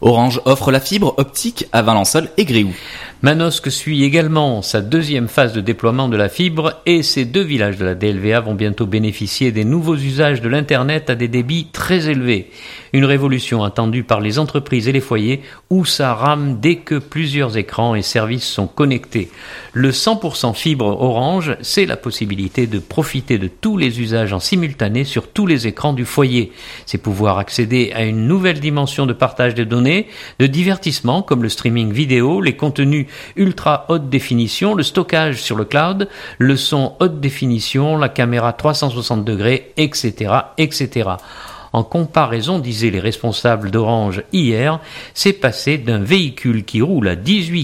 Orange offre la fibre optique à Valençol et Gréoux. Manosque suit également sa deuxième phase de déploiement de la fibre et ces deux villages de la DLVA vont bientôt bénéficier des nouveaux usages de l'Internet à des débits très élevés. Une révolution attendue par les entreprises et les foyers où ça rame dès que plusieurs écrans et services sont connectés. Le 100% fibre Orange, c'est la possibilité de profiter de tous les usages en simultané sur tous les écrans du foyer. C'est pouvoir accéder à une nouvelle dimension de partage de données, de divertissement comme le streaming vidéo, les contenus ultra haute définition, le stockage sur le cloud, le son haute définition, la caméra 360 degrés, etc., etc. En comparaison, disaient les responsables d'Orange hier, c'est passé d'un véhicule qui roule à 18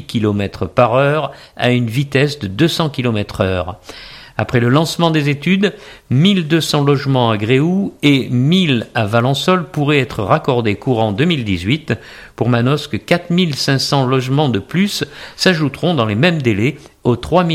km/h à une vitesse de 200 km/h. Après le lancement des études, 1200 logements à Gréoux et 1000 à Valençol pourraient être raccordés courant 2018. Pour Manosque, 4500 logements de plus s'ajouteront dans les mêmes délais aux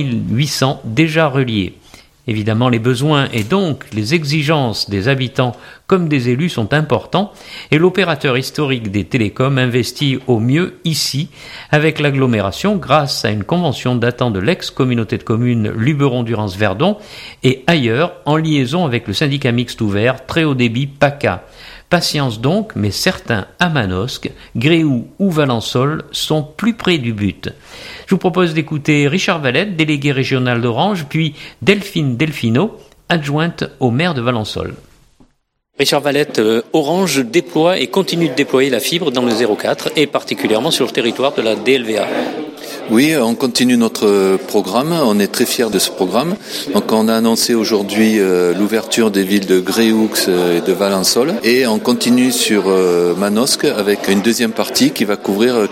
3800 déjà reliés. Évidemment, les besoins et donc les exigences des habitants comme des élus sont importants et l'opérateur historique des télécoms investit au mieux ici avec l'agglomération grâce à une convention datant de l'ex-communauté de communes Luberon-Durance-Verdon et ailleurs en liaison avec le syndicat mixte ouvert très haut débit PACA. Patience donc, mais certains à Manosque, Gréoux ou Valençol sont plus près du but. Je vous propose d'écouter Richard Valette, délégué régional d'Orange, puis Delphine Delfino, adjointe au maire de Valençol. Richard Valette, Orange déploie et continue de déployer la fibre dans le 04 et particulièrement sur le territoire de la DLVA. Oui, on continue notre programme, on est très fiers de ce programme. Donc on a annoncé aujourd'hui l'ouverture des villes de Gréoux et de Valençol et on continue sur Manosque avec une deuxième partie qui va couvrir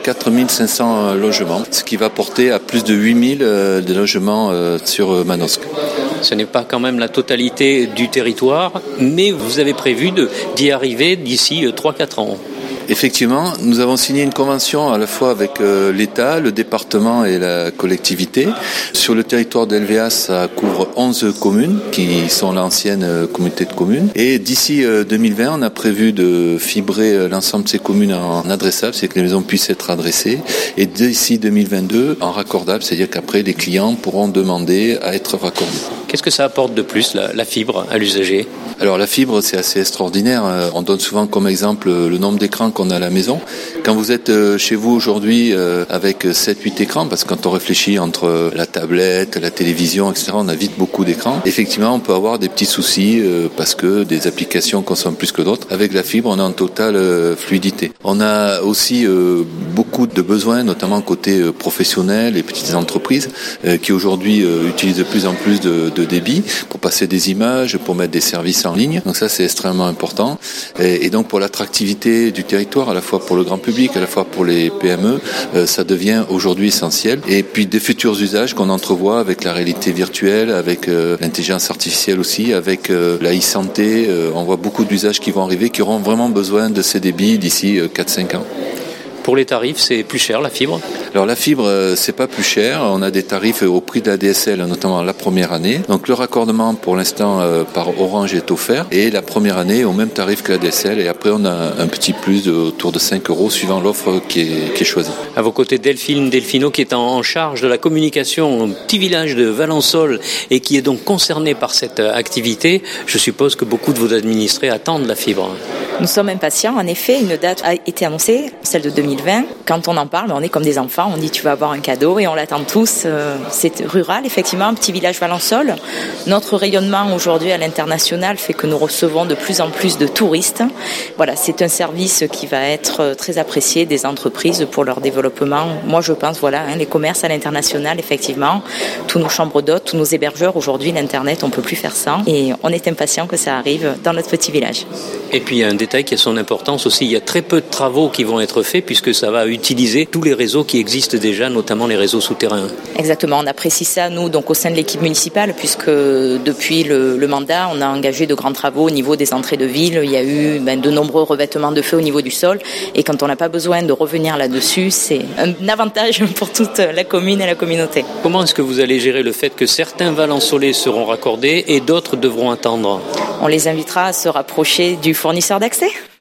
4500 logements, ce qui va porter à plus de 8000 de logements sur Manosque. Ce n'est pas quand même la totalité du territoire, mais vous avez prévu d'y arriver d'ici 3-4 ans. Effectivement, nous avons signé une convention à la fois avec l'État, le département et la collectivité. Sur le territoire de LVA, ça couvre 11 communes qui sont l'ancienne communauté de communes. Et d'ici 2020, on a prévu de fibrer l'ensemble de ces communes en adressable, c'est que les maisons puissent être adressées. Et d'ici 2022, en raccordable, c'est-à-dire qu'après, les clients pourront demander à être raccordés. Qu'est-ce que ça apporte de plus, la fibre, à l'usager ? Alors la fibre, c'est assez extraordinaire. On donne souvent comme exemple le nombre d'écrans qu'on a à la maison. Quand vous êtes chez vous aujourd'hui avec 7-8 écrans, parce que quand on réfléchit entre la tablette, la télévision, etc., on a vite beaucoup d'écrans. Effectivement, on peut avoir des petits soucis parce que des applications consomment plus que d'autres. Avec la fibre, on est en totale fluidité. On a aussi beaucoup de besoins, notamment côté professionnel et petites entreprises qui aujourd'hui utilisent de plus en plus de débit pour passer des images, pour mettre des services en ligne. Donc ça, c'est extrêmement important. Et donc pour l'attractivité du territoire, à la fois pour le grand public, à la fois pour les PME, ça devient aujourd'hui essentiel. Et puis des futurs usages qu'on entrevoit avec la réalité virtuelle, avec l'intelligence artificielle aussi, avec la e-santé. On voit beaucoup d'usages qui vont arriver, qui auront vraiment besoin de ces débits d'ici 4-5 ans. Pour les tarifs, c'est plus cher la fibre ? Alors la fibre, c'est pas plus cher. On a des tarifs au prix de la DSL, notamment la première année. Donc le raccordement, pour l'instant, par Orange est offert. Et la première année, au même tarif que la DSL. Et après, on a un petit plus autour de 5 € suivant l'offre qui est choisie. À vos côtés, Delphine Delfino, qui est en charge de la communication au petit village de Valençol et qui est donc concerné par cette activité. Je suppose que beaucoup de vos administrés attendent la fibre. Nous sommes impatients. En effet, une date a été annoncée, celle de 2020. Quand on en parle, on est comme des enfants. On dit tu vas avoir un cadeau et on l'attend tous. C'est rural, effectivement, un petit village Valençol. Notre rayonnement aujourd'hui à l'international fait que nous recevons de plus en plus de touristes. Voilà, c'est un service qui va être très apprécié des entreprises pour leur développement. Moi, je pense, les commerces à l'international, effectivement, tous nos chambres d'hôtes, tous nos hébergeurs. Aujourd'hui, l'Internet, on ne peut plus faire ça. Et on est impatient que ça arrive dans notre petit village. Et puis, il y a un détail qui a son importance aussi. Il y a très peu de travaux qui vont être faits puisque ça va utiliser tous les réseaux qui existent déjà, notamment les réseaux souterrains. Exactement. On apprécie ça, nous, donc au sein de l'équipe municipale, puisque depuis le mandat, on a engagé de grands travaux au niveau des entrées de ville. Il y a eu de nombreux revêtements de feu au niveau du sol. Et quand on n'a pas besoin de revenir là-dessus, c'est un avantage pour toute la commune et la communauté. Comment est-ce que vous allez gérer le fait que certains Valençolais seront raccordés et d'autres devront attendre ? On les invitera à se rapprocher du fournisseur d'accès.